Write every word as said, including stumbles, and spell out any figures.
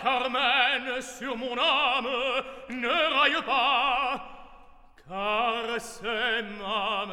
Carmen, sur mon âme, ne raille pas, car c'est ma